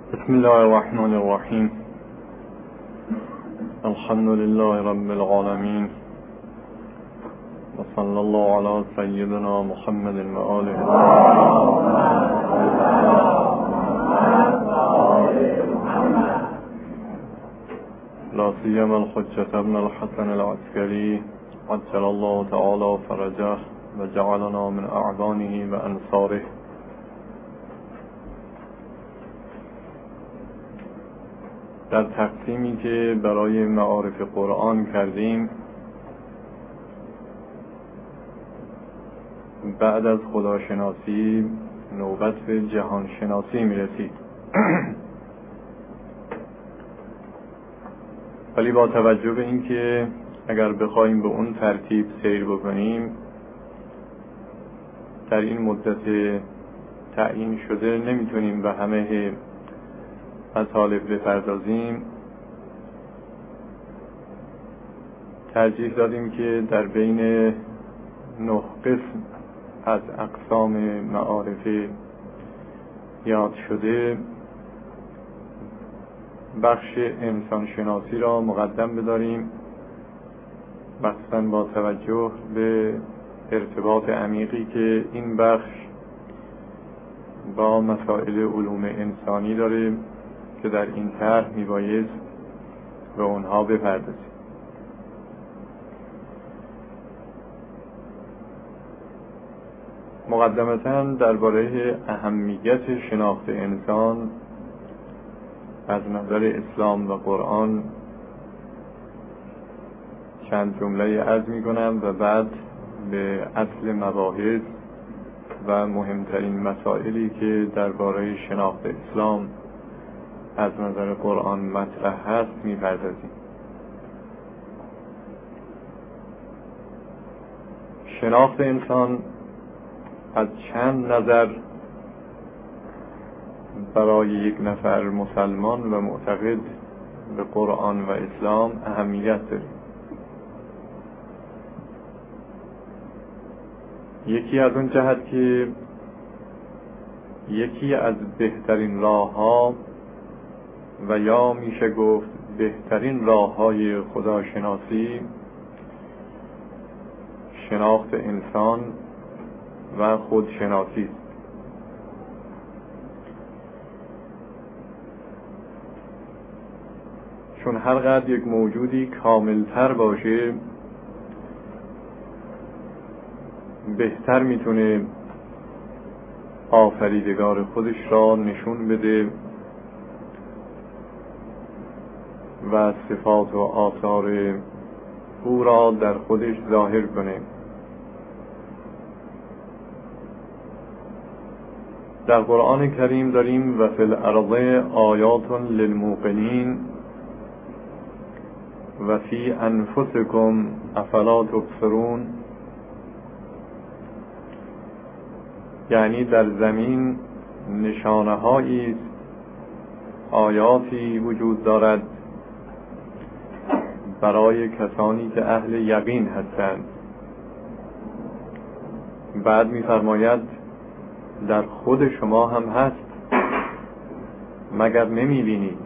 بسم الله الرحمن الرحیم. الحمد لله رب العالمین و صلی الله علی سیدنا محمد و آله لا سیما الحجة ابن الحسن العسکری عجل الله تعالی فرجه و جعلنا من اعوانه و انصاره. در تقسیمی که برای معارف قرآن کردیم، بعد از خداشناسی نوبت به جهانشناسی میرسید. ولی با توجه به اینکه اگر بخوایم به اون ترتیب سیر بکنیم، در این مدت تعیین شده نمیتونیم به همه مطالب بپردازیم. ترجیح دادیم که در بین 9 قسم از اقسام معارف یاد شده بخش انسانشناسی را مقدم بداریم، مخصوصاً با توجه به ارتباط عمیقی که این بخش با مسائل علوم انسانی داره که در این طرح میبایست به اونها بپردازیم. مقدمتاً درباره اهمیت شناخت انسان از نظر اسلام و قرآن چند جمله عرض میکنم و بعد به اصل مباحث و مهمترین مسائلی که درباره شناخت اسلام از نظر قرآن مطرح هست میپردازیم. شناخت انسان از چند نظر برای یک نفر مسلمان و معتقد به قرآن و اسلام اهمیت داره. یکی از اون جهت که یکی از بهترین راه‌ها و یا میشه گفت بهترین راه‌های خداشناسی شناخت انسان و خودشناسی است. چون هر قدر یک موجودی کاملتر باشه، بهتر میتونه آفریدگار خودش را نشون بده و صفات و آثار او را در خودش ظاهر کنه. در قرآن کریم داریم و فی الارض آیات للموقنین و فی انفسکم افلا تبصرون، یعنی در زمین نشانه هایی آیاتی وجود دارد برای کسانی که اهل یقین هستند. بعد می‌فرماید در خود شما هم هست، مگر نمی‌بینید؟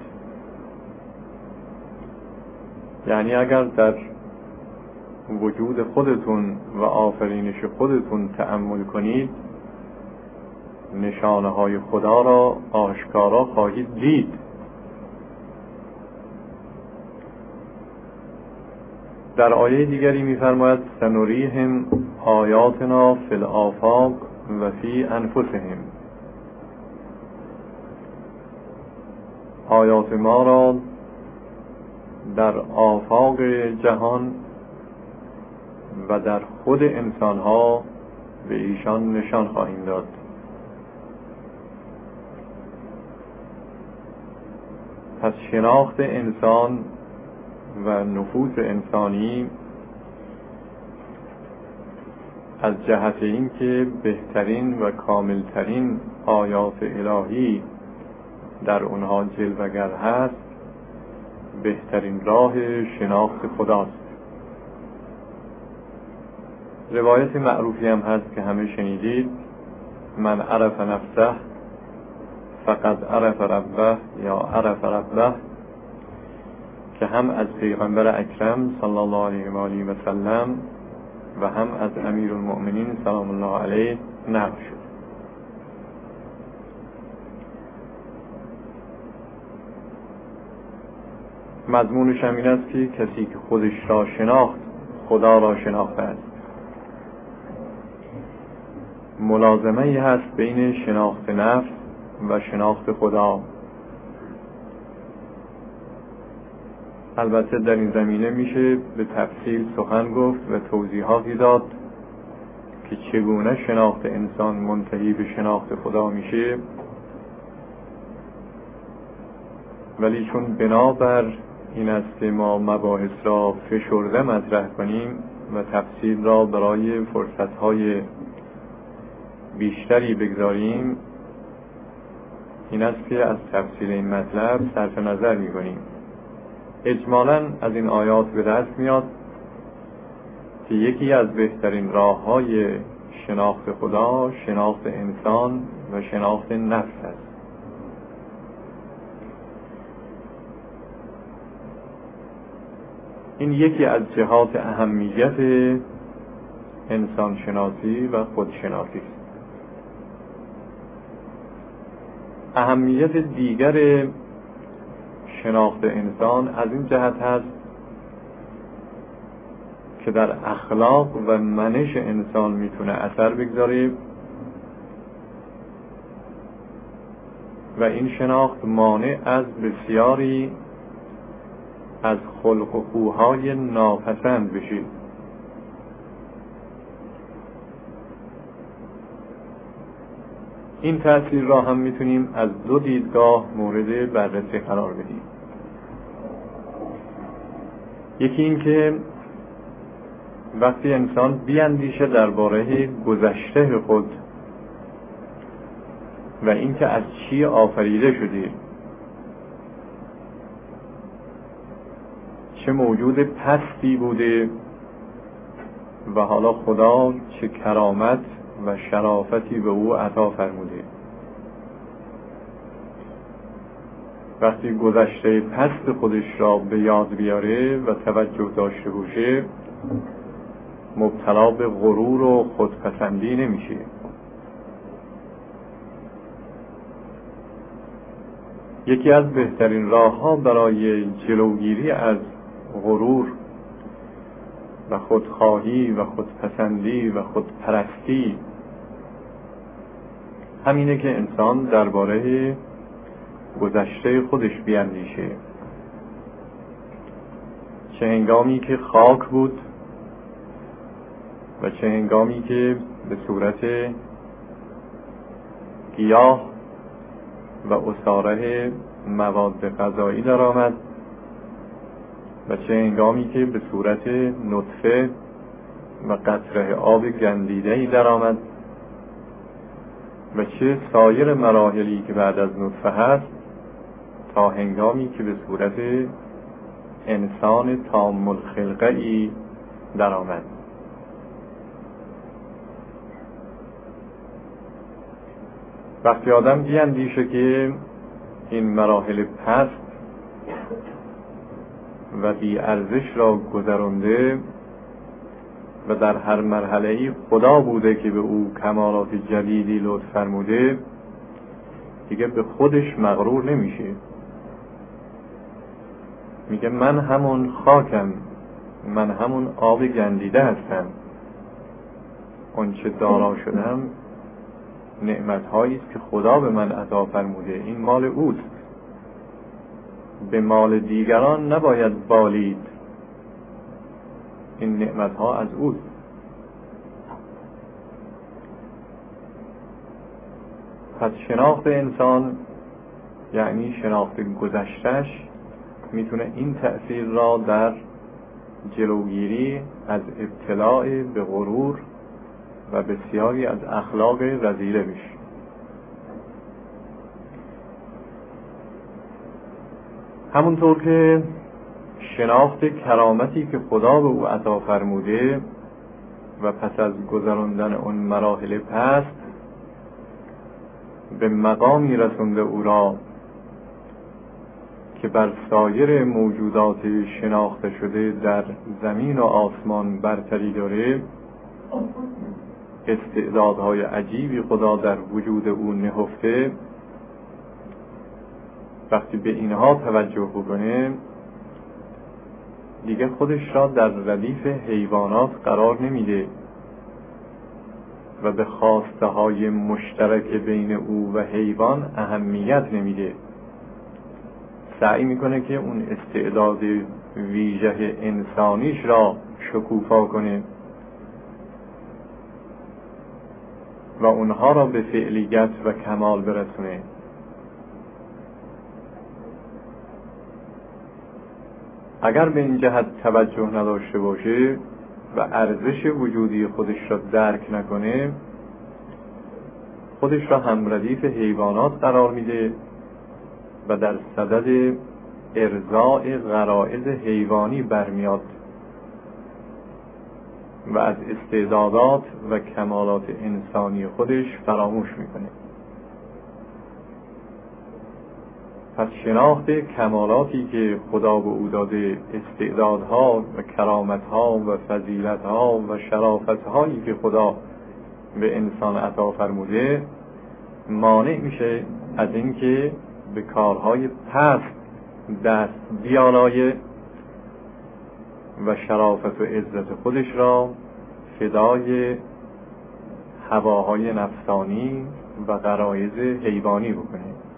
یعنی اگر در وجود خودتون و آفرینش خودتون تأمل کنید، نشانه های خدا را آشکارا خواهید دید. در آیه دیگری می‌فرماید سنریهم آیاتنا فی الآفاق و فی انفسهم، آیات ما را در آفاق جهان و در خود انسان‌ها به ایشان نشان خواهیم داد. پس شناخت انسان و نفوس انسانی از جهت این که بهترین و کاملترین آیات الهی در اونها جلوه‌گر هست، بهترین راه شناخت خداست. روایت معروفی هم هست که همه شنیدید: من عرف نفسه فقد عرف ربه یا عرف ربه، که هم از پیغمبر اکرم صلی الله علیه و آله و سلم و هم از امیرالمؤمنین سلام الله علیه نقل شد. مضمونش هم این است که کسی که خودش را شناخت خدا را شناخته است. ملازمه ای هست بین شناخت نفس و شناخت خدا. البته در این زمینه میشه به تفصیل سخن گفت و توضیحاتی داد که چگونه شناخت انسان منتهی به شناخت خدا میشه، ولی چون بنابر این است که ما مباحث را فشرده مطرح کنیم و تفصیل را برای فرصتهای بیشتری بگذاریم، این است که از تفصیل این مطلب صرف نظر می‌کنیم. اجمالاً از این آیات به دست میاد که یکی از بهترین راه‌های شناخت خدا شناخت انسان و شناخت نفس است. این یکی از جهات اهمیت انسان شناسی و خودشناسی است. اهمیت دیگر شناخت انسان از این جهت هست که در اخلاق و منش انسان میتونه اثر بگذاره و این شناخت مانع از بسیاری از خلق و خوهای ناپسند بشه. این تأثیر را هم میتونیم از دو دیدگاه مورد بررسی قرار بدیم. یکی این که وقتی انسان بیاندیشه درباره گذشته خود و اینکه از چی آفریده شده، چه موجود پستی بوده و حالا خدا چه کرامت و شرافتی به او عطا فرموده. وقتی گذشته پست خودش را به یاد بیاره و توجه داشته باشه، مبتلا به غرور و خودپسندی نمیشه. یکی از بهترین راه‌ها برای جلوگیری از غرور و خودخواهی و خودپسندی و خودپرستی همینه که انسان درباره گذشته خودش بیاندیشه. چه هنگامی که خاک بود و چه هنگامی که به صورت گیاه و عصاره مواد غذایی در آمد و چه هنگامی که به صورت نطفه و قطره آب گندیده‌ای در آمد و چه سایر مراحلی که بعد از نطفه هست تا هنگامی که به صورت انسان تام الخلقه‌ای در آمد. وقتی آدم بیاندیشه که این مراحل پست و بی ارزش را گذرانده و در هر مرحله‌ای خدا بوده که به او کمالات جدیدی لطف فرموده، دیگه به خودش مغرور نمیشه. میگه من همون خاکم، من همون آب گندیده هستم. اون چه دارا شدم نعمت‌هایی است که خدا به من عطا فرموده، این مال اوست. به مال دیگران نباید بالید، این نعمت‌ها از اوست. پس شناخت انسان یعنی شناخت گذشته‌اش میتونه این تأثیر را در جلوگیری از ابتلاع به غرور و بسیاری از اخلاق رذیله بشه. همونطور که شناخت کرامتی که خدا به او عطا فرموده و پس از گذراندن اون مراحل پست به مقامی رسونده او را که بر سایر موجودات شناخته شده در زمین و آسمان برتری داره، استعدادهای عجیبی خدا در وجود او نهفته. وقتی به اینها توجه بکنه دیگه خودش را در ردیف حیوانات قرار نمیده و به خواسته های مشترک بین او و حیوان اهمیت نمیده. سعی میکنه که اون استعداد ویژه انسانیش را شکوفا کنه و اونها را به فعلیت و کمال برسونه. اگر به این جهت توجه نداشته باشه و ارزش وجودی خودش را درک نکنه، خودش را هم ردیف حیوانات قرار میده و در صدد ارضاء غرایز حیوانی برمیاد و از استعدادات و کمالات انسانی خودش فراموش میکنه. پس شناخت کمالاتی که خدا به او داده، استعدادها و کرامتها و فضیلتها و شرافتهایی که خدا به انسان عطا فرموده، مانع میشه از اینکه به کارهای پست دست بیالایه و شرافت و عزت خودش را فدای هواهای نفسانی و غرایز حیوانی بکنه.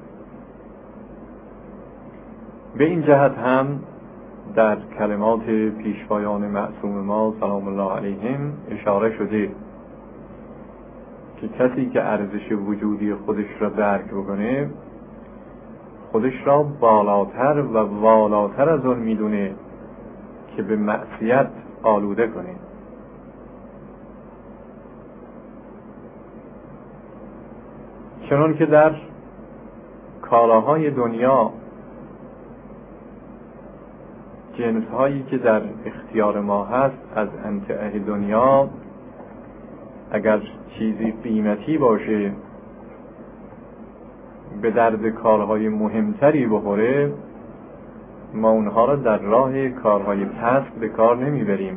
به این جهت هم در کلمات پیشوایان معصوم ما سلام الله علیهم اشاره شده که کسی که ارزش وجودی خودش را درک بکنه، خودش را بالاتر و والاتر از اون میدونه که به معصیت آلوده کنه. چنان که در کالاهای دنیا جنس هایی که در اختیار ما هست از امتعه دنیا، اگر چیزی قیمتی باشه به درد کارهای مهمتری بخوره، ما اونها را در راه کارهای پست به کار نمیبریم.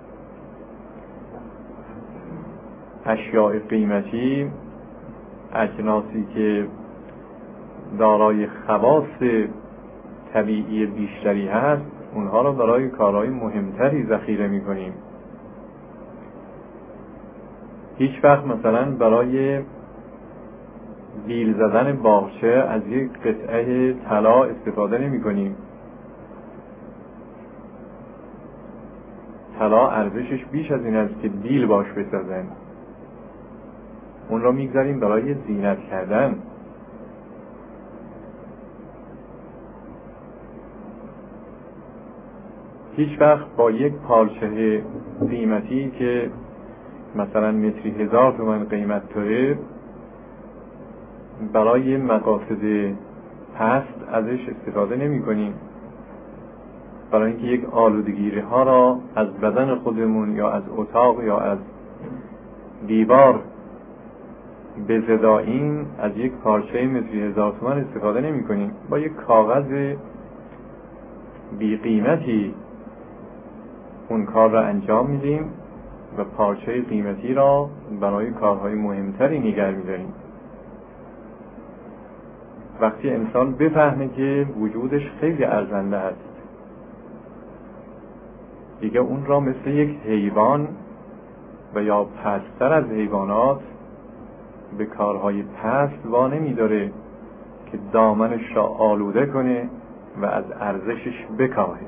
اشیاء قیمتی، اجناسی که دارای خواص طبیعی بیشتری هست، اونها را برای کارهای مهمتری ذخیره میکنیم. هیچ وقت مثلا برای بیل زدن باغچه از یک قطعه طلا استفاده نمی کنیم. طلا ارزشش بیش از این است که بیل باش بسازن. اون را میگذاریم برای زینت کردن. هیچ وقت با یک پارچه قیمتی که مثلا متری 1000 تومان قیمت داره برای مقاصد پست ازش استفاده نمی کنیم، برای اینکه یک آلودگی ها را از بدن خودمون یا از اتاق یا از دیوار بزداییم، از یک پارچه متری 1000 تومان استفاده نمی کنیم. با یک کاغذ بی قیمتی اون کار را انجام میدیم و پارچه قیمتی را برای کارهای مهمتری نگه می‌داریم. وقتی انسان بفهمه که وجودش خیلی ارزنده است، دیگه اون را مثل یک حیوان و یا پست‌تر از حیوانات به کارهای پست وا نمی‌داره که دامنش را آلوده کنه و از ارزشش بکاهه.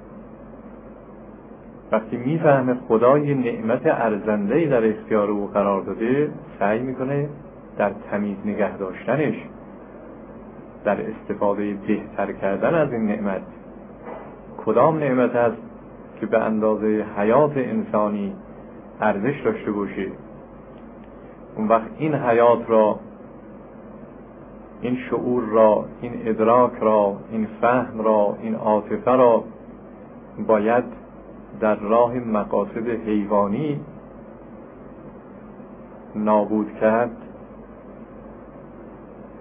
وقتی میفهمه خدا یه نعمت ارزنده‌ای در اختیار او قرار داده، سعی میکنه در تمیز نگه داشتنش، در استفاده بهتر کردن از این نعمت. کدام نعمت است که به اندازه حیات انسانی ارزش داشته باشه؟ اون وقت این حیات را، این شعور را، این ادراک را، این فهم را، این عاطفه را باید در راه مقاصد حیوانی نابود کرد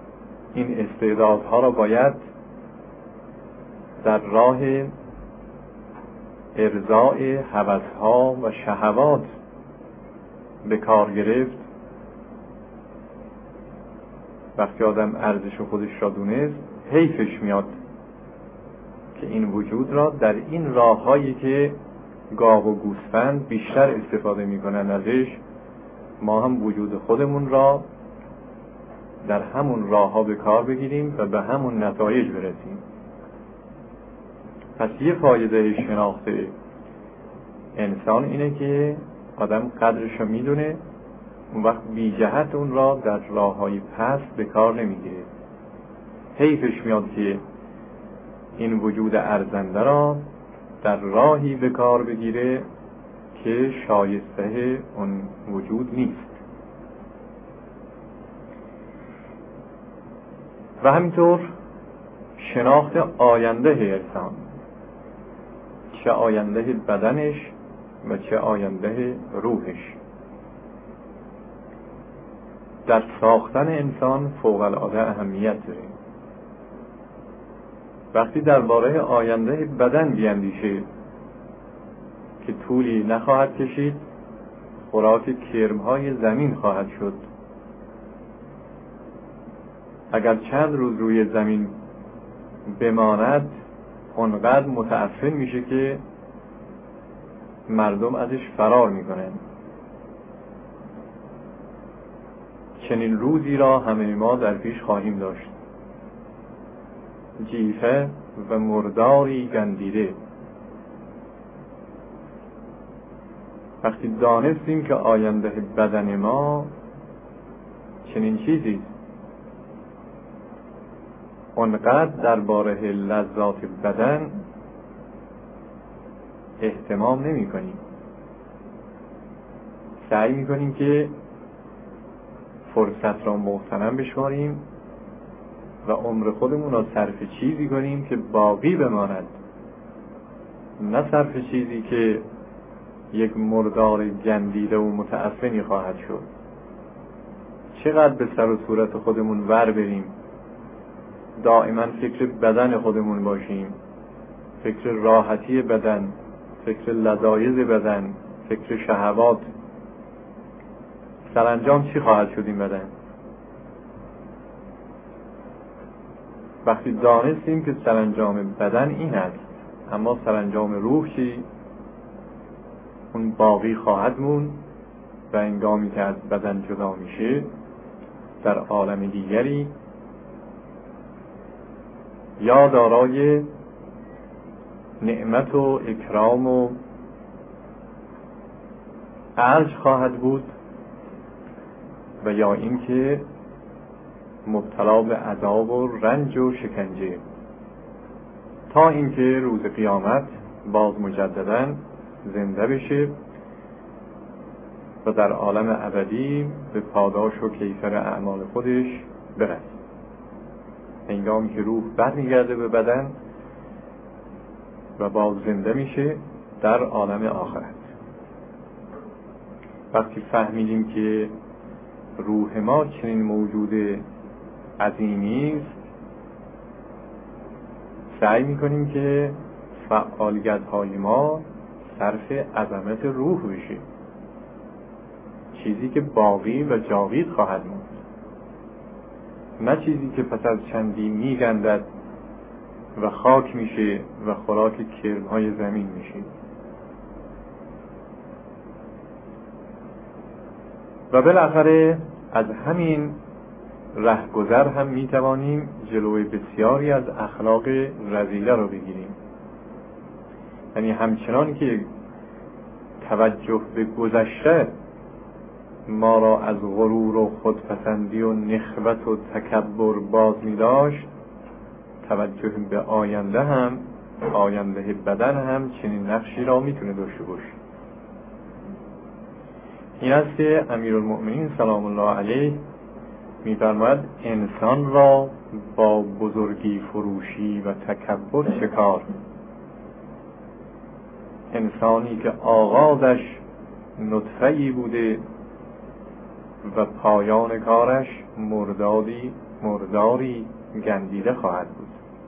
این استعدادها را باید در راه ارضاء هوس‌ها و شهوات به کار گرفت. وقتی آدم ارزش خودش را دونست، حیفش میاد که این وجود را در این راه‌هایی که گاو و گوسفند بیشتر استفاده میکنن ازش، ما هم وجود خودمون را در همون راه‌ها به کار بگیریم و به همون نتایج برسیم. پس یه فایده شناخت انسان اینه که آدم قدرش رو میدونه، اون وقت بی جهت اون را در راه‌های پست به کار نمیگیره. حیفش میاد که این وجود ارزنده را در راهی به کار بگیره که شایسته اون وجود نیست. و همینطور شناخت آینده انسان، چه آینده بدنش و چه آینده روحش، در ساختن انسان فوق العاده اهمیت داره. وقتی درباره آینده بدن بیندیشه که طولی نخواهد کشید، خوراک کرم‌های زمین خواهد شد. اگر چند روز روی زمین بماند، اونقدر متعفن میشه که مردم ازش فرار میکنن. چنین روزی را همه ما در پیش خواهیم داشت. جیفه و مرداری گندیده. وقتی دانستیم که آینده بدن ما چنین چیزی، اونقدر درباره لذات بدن اهتمام نمی کنیم. سعی می کنیم که فرصت را مغتنم بشماریم و عمر خودمون را صرف چیزی کنیم که باقی بماند، نه صرف چیزی که یک مردار گندیده و متعفنی خواهد شد. چقدر به سر و صورت خودمون ور بریم، دائما فکر بدن خودمون باشیم، فکر راحتی بدن، فکر لذایذ بدن، فکر شهوات. سرانجام چی خواهد شد این بدن؟ وقتی دانستیم که سرانجام بدن این است، اما سرانجام روح چی؟ اون باقی خواهد مون و هنگامی که از بدن جدا میشه در عالم دیگری یا دارای نعمت و اکرام و عرش خواهد بود و یا اینکه مبتلا به عذاب و رنج و شکنجه، تا اینکه روز قیامت باز مجددا زنده بشه و در عالم ابدی به پاداش و کیفر اعمال خودش برسه. هنگامی که روح برمیگرده به بدن و باز زنده میشه در عالم آخرت. وقتی فهمیدیم که روح ما چنین موجود عظیمی است، سعی میکنیم که فعالیت‌های ما صرف عظمت روح بشه، چیزی که باقی و جاوید خواهد موند، نه چیزی که پس از چندی میگندد و خاک میشه و خوراک کرم‌های زمین میشه. و بالاخره از همین رهگذر هم میتوانیم جلوی بسیاری از اخلاق رذیله رو بگیریم. یعنی همچنان که توجه به گذشته ما را از غرور و خودپسندی و نخوت و تکبر باز می داشت، توجه به آینده هم، آینده بدن هم چنین نقشی را میتونه داشته باشه. این است که امیرالمؤمنین سلام الله علیه می‌فرماید انسان را با بزرگی فروشی و تکبر چه کار؟ انسانی که آغازش نطفه‌ای بوده و پایان کارش مردادی مرداری گندیده خواهد بود.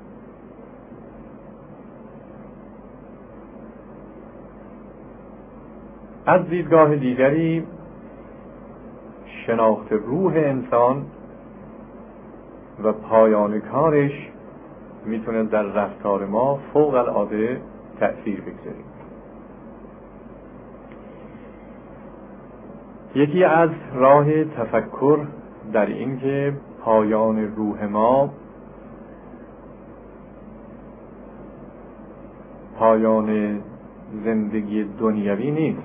از دیدگاه دیگری شناخت روح انسان و پایان کارش میتونه در رفتار ما فوق العاده تأثیر بگذاره. یکی از راه تفکر در این که پایان روح ما پایان زندگی دنیوی نیست،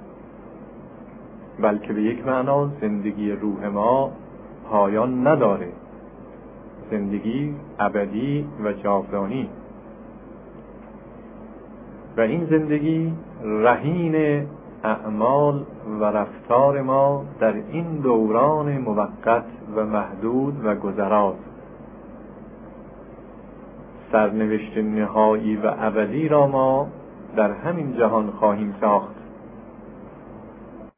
بلکه به یک معنا زندگی روح ما پایان نداره، زندگی ابدی و جاودانی، و این زندگی رهین اعمال و رفتار ما در این دوران موقت و محدود و گذراز. سرنوشت نهایی و ابدی را ما در همین جهان خواهیم ساخت